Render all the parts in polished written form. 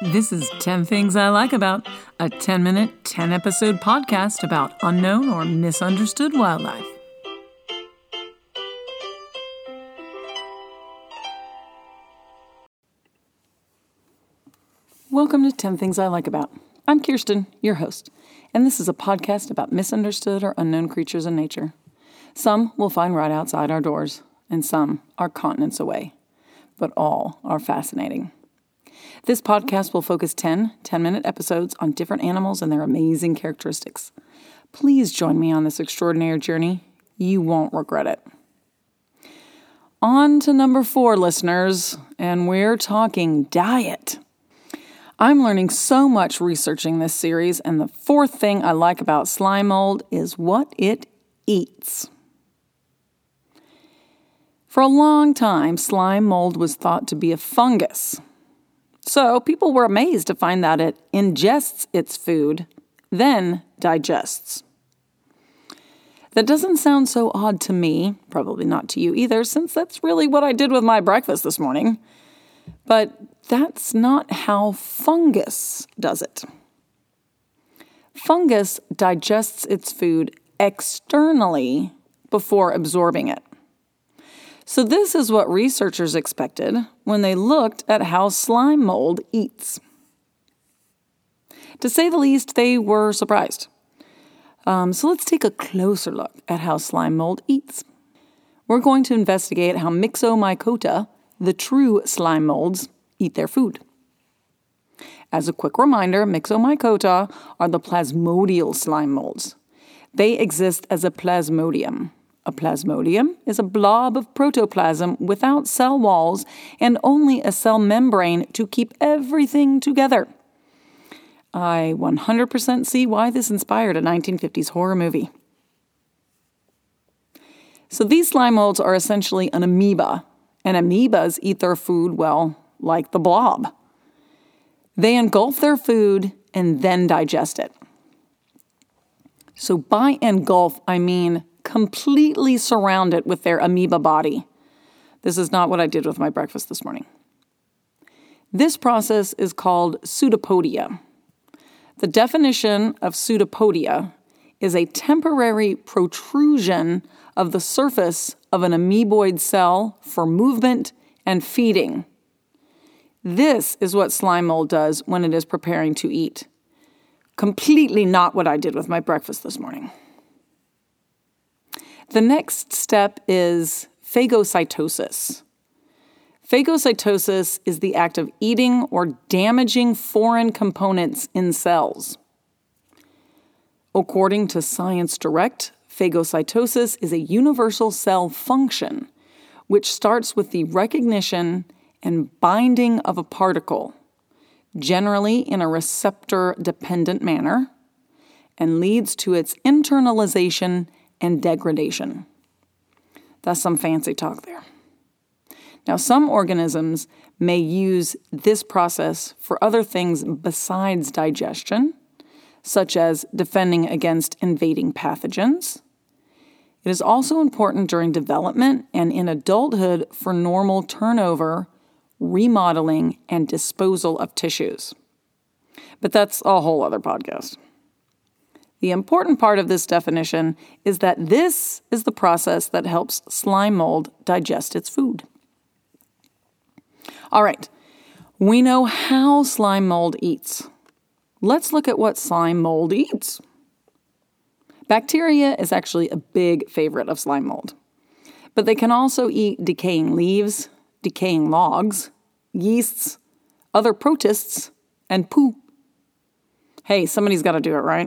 This is 10 Things I Like About, a 10-minute, 10-episode podcast about unknown or misunderstood wildlife. Welcome to 10 Things I Like About. I'm Kirsten, your host, and this is a podcast about misunderstood or unknown creatures in nature. Some we'll find right outside our doors, and some are continents away, but all are fascinating. This podcast will focus 10-minute episodes on different animals and their amazing characteristics. Please join me on this extraordinary journey. You won't regret it. On to number 4, listeners, and we're talking diet. I'm learning so much researching this series, and the 4th thing I like about slime mold is what it eats. For a long time, slime mold was thought to be a fungus. So people were amazed to find that it ingests its food, then digests. That doesn't sound so odd to me, probably not to you either, since that's really what I did with my breakfast this morning. But that's not how fungus does it. Fungus digests its food externally before absorbing it. So this is what researchers expected when they looked at how slime mold eats. To say the least, they were surprised. So let's take a closer look at how slime mold eats. We're going to investigate how Myxomycota, the true slime molds, eat their food. As a quick reminder, Myxomycota are the plasmodial slime molds. They exist as a plasmodium. A plasmodium is a blob of protoplasm without cell walls and only a cell membrane to keep everything together. I 100% see why this inspired a 1950s horror movie. So these slime molds are essentially an amoeba, and amoebas eat their food, well, like the blob. They engulf their food and then digest it. So by engulf, I mean completely surround it with their amoeba body. This is not what I did with my breakfast this morning. This process is called pseudopodia. The definition of pseudopodia is a temporary protrusion of the surface of an amoeboid cell for movement and feeding. This is what slime mold does when it is preparing to eat. Completely not what I did with my breakfast this morning. The next step is phagocytosis. Phagocytosis is the act of eating or damaging foreign components in cells. According to Science Direct, phagocytosis is a universal cell function, which starts with the recognition and binding of a particle, generally in a receptor-dependent manner, and leads to its internalization and degradation. That's some fancy talk there. Now, some organisms may use this process for other things besides digestion, such as defending against invading pathogens. It is also important during development and in adulthood for normal turnover, remodeling, and disposal of tissues. But that's a whole other podcast. The important part of this definition is that this is the process that helps slime mold digest its food. All right, we know how slime mold eats. Let's look at what slime mold eats. Bacteria is actually a big favorite of slime mold, but they can also eat decaying leaves, decaying logs, yeasts, other protists, and poo. Hey, somebody's got to do it, right?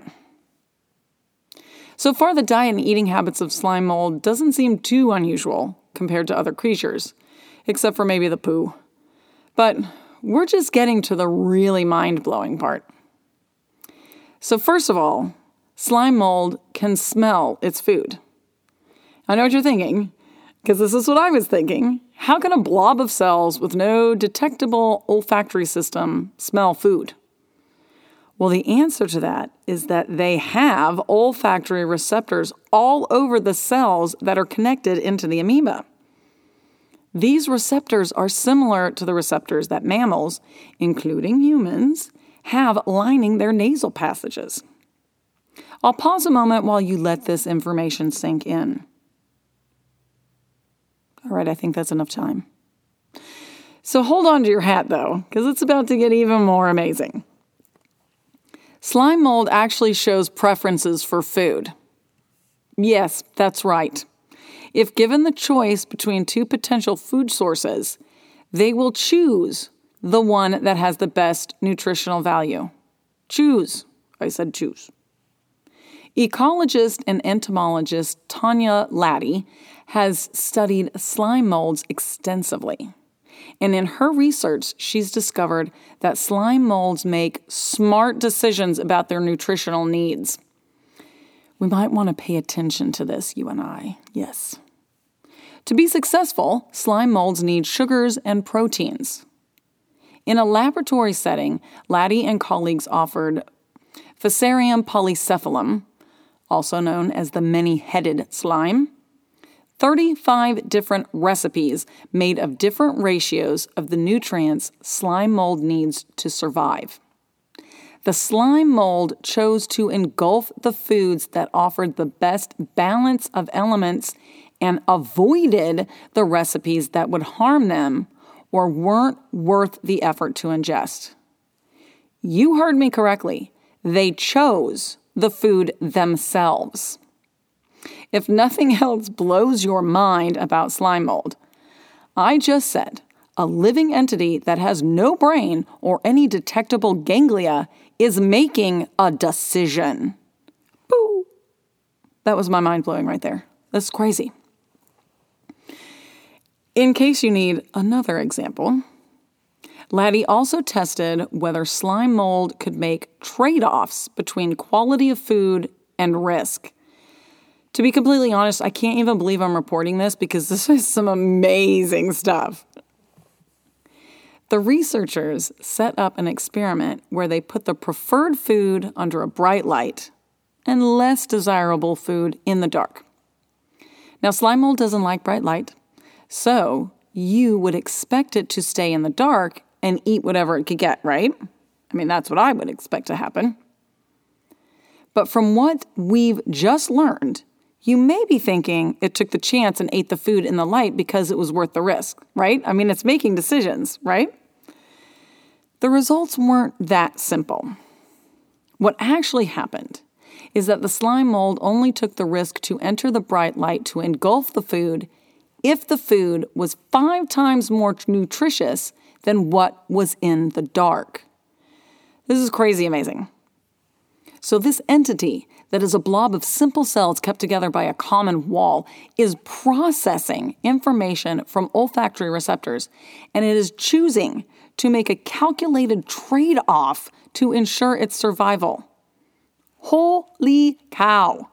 So far, the diet and eating habits of slime mold doesn't seem too unusual compared to other creatures, except for maybe the poo. But we're just getting to the really mind-blowing part. So first of all, slime mold can smell its food. I know what you're thinking, because this is what I was thinking. How can a blob of cells with no detectable olfactory system smell food? Well, the answer to that is that they have olfactory receptors all over the cells that are connected into the amoeba. These receptors are similar to the receptors that mammals, including humans, have lining their nasal passages. I'll pause a moment while you let this information sink in. All right, I think that's enough time. So hold on to your hat, though, because it's about to get even more amazing. Slime mold actually shows preferences for food. Yes, that's right. If given the choice between two potential food sources, they will choose the one that has the best nutritional value. Choose. I said choose. Ecologist and entomologist Tanya Laddie has studied slime molds extensively. And in her research, she's discovered that slime molds make smart decisions about their nutritional needs. We might want to pay attention to this, you and I. Yes. To be successful, slime molds need sugars and proteins. In a laboratory setting, Laddie and colleagues offered Fusarium polycephalum, also known as the many-headed slime, 35 different recipes made of different ratios of the nutrients slime mold needs to survive. The slime mold chose to engulf the foods that offered the best balance of elements and avoided the recipes that would harm them or weren't worth the effort to ingest. You heard me correctly. They chose the food themselves. If nothing else blows your mind about slime mold, I just said a living entity that has no brain or any detectable ganglia is making a decision. Boo! That was my mind blowing right there. That's crazy. In case you need another example, Laddie also tested whether slime mold could make trade-offs between quality of food and risk. To be completely honest, I can't even believe I'm reporting this because this is some amazing stuff. The researchers set up an experiment where they put the preferred food under a bright light and less desirable food in the dark. Now, slime mold doesn't like bright light, so you would expect it to stay in the dark and eat whatever it could get, right? I mean, that's what I would expect to happen. But from what we've just learned, you may be thinking it took the chance and ate the food in the light because it was worth the risk, right? I mean, it's making decisions, right? The results weren't that simple. What actually happened is that the slime mold only took the risk to enter the bright light to engulf the food if the food was 5 times more nutritious than what was in the dark. This is crazy amazing. So this entity that is a blob of simple cells kept together by a common wall is processing information from olfactory receptors, and it is choosing to make a calculated trade-off to ensure its survival. Holy cow.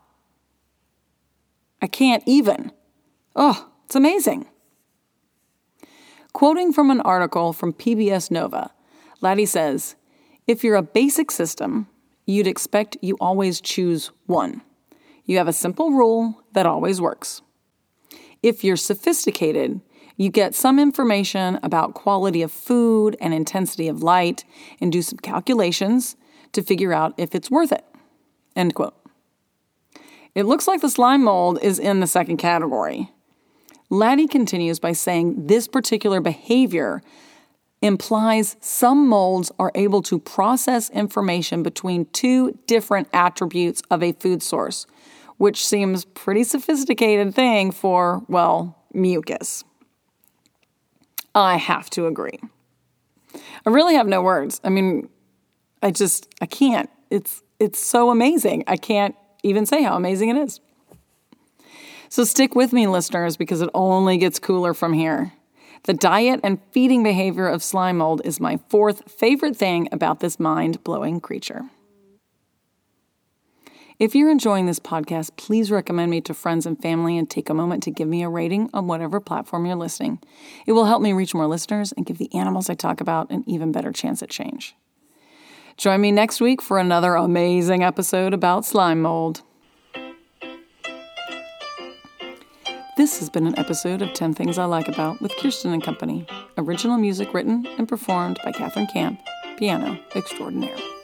I can't even. Oh, it's amazing. Quoting from an article from PBS Nova, Laddie says, "If you're a basic system, you'd expect you always choose one. You have a simple rule that always works. If you're sophisticated, you get some information about quality of food and intensity of light and do some calculations to figure out if it's worth it." End quote. It looks like the slime mold is in the second category. Laddie continues by saying this particular behavior implies some molds are able to process information between 2 different attributes of a food source, which seems pretty sophisticated thing for, well, mucus. I have to agree. I really have no words. I mean, I can't. It's so amazing. I can't even say how amazing it is. So stick with me, listeners, because it only gets cooler from here. The diet and feeding behavior of slime mold is my 4th favorite thing about this mind-blowing creature. If you're enjoying this podcast, please recommend me to friends and family and take a moment to give me a rating on whatever platform you're listening. It will help me reach more listeners and give the animals I talk about an even better chance at change. Join me next week for another amazing episode about slime mold. This has been an episode of 10 Things I Like About with Kirsten and Company. Original music written and performed by Catherine Camp, piano extraordinaire.